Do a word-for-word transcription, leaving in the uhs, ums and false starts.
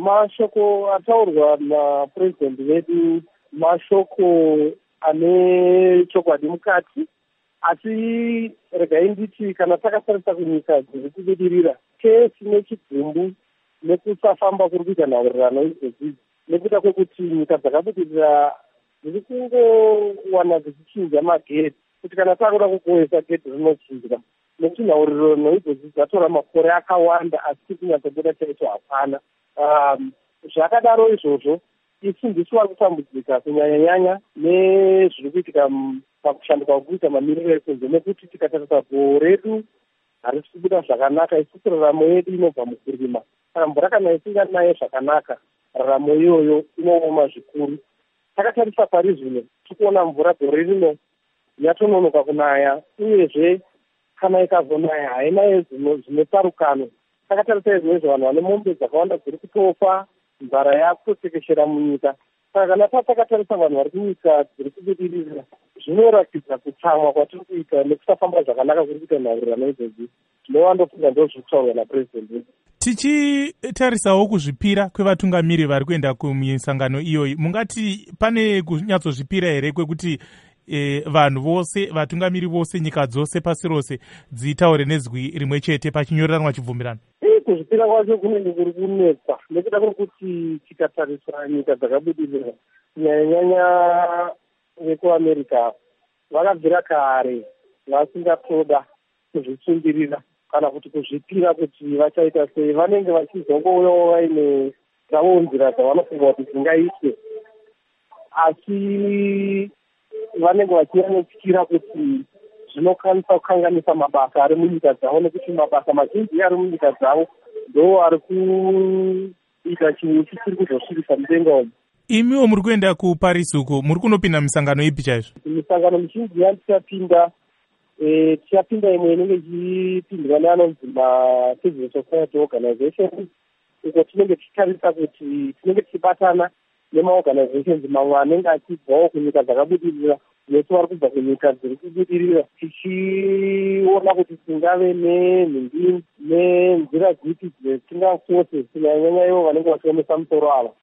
mashoko ataurwa napurezidendi vedu mashoko ane chokwadi mukati, asi regai nditi kana takatarisa kunyika dziri kubudirira, kesi nechigumbu nekusafamba kuri kuita nhaurirano idzodzi nekuda kwekuti nyika dzakabudirira dziri kungowana dzichichinja magedhi, kuti kana takuda kukohesa gedhi rinochinjwa, nekuti nhaurirano idzodzi dzatora makore akawanda asi kunyatsobuda chaito hapana. Zvakadaro izvozvo isu ndisu vari kutambudzika kunyanya-nyanya nezviri kuitika pakushanduka kuita mamiriro ekunze, nekuti tikatarisa goho redu harisi kubuda zvakanaka. Isusu raramo yedu inobva mukurima, kana mvura kana isinganaye zvakanaka raramo iyoyo inooma zvikuru. Takatarisa pari zvino tikuona mvura gore rino yatononoka kunaya, uyezve kana ikazonaya hainaye zvinosarukano. Takatarisa izvozvo vanhu vane mombe dzakawanda dziri kutofa, nzara yakutotekeshera munyika. Saka kana takatarisa vanhu vari kunyika dziri kubudirira, zvinoratidza kutsamwa kwatiri kuita nekusafamba zvakanaka kuri kuita nhaurirano idzodzi. Tinowandofunga ndo zviri kutaurwa napurezidendi. Tichitarisawo kuzvipira kwevatungamiri vari kuenda kumisangano iyoyi, mungati pane kunyatsozvipira here kwekuti e, vanhu vose, vatungamiri vose, nyika dzose pasi rose dzitaure nezwi rimwe chete pachinyoreranwa chibvumirano? Kuzvipira kwacho kunenge kuri kunetsa, nekuda kwekuti tikatarisa nyika dzakabudirira kunyanya-nyanya vekuamerica vakabvira kare vasingatoda kuzvitsungirira kana kuti kuzvipira kuti vachaita sei. Vanenge vachizongouyawo vaine dzavo nzira dzavanofunga kuti dzingaitwe, asi vanenge vachiyanotsikira kuti zvinokwanisa kukanganisa mabasa ari munyika dzavo, nekuti mabasa mazhinji ari munyika dzavo ndo ari kuita chinhu chichiri kuzosvibisa mudenga umu. Imiwo muri kuenda kuParis uko, muri kunopinda misangano ipi chaizvo? Misangano mizhinji yatichapinda, e, tichapinda imwe inenge ichipindwa neanonzi maCivil Society Organizations, uko tinenge tichitarisa kuti tinenge tichibatana nemaorganizations mamwe anenge achibvawo kunyika dzakabudirira nesu vari kubva kunyika dziri kubudirira, tichiona kuti tingave nenhumbi nenzira dzipi dzetingafose kunyanya-nyanya ivo vanenge vachiomesa musoro ava.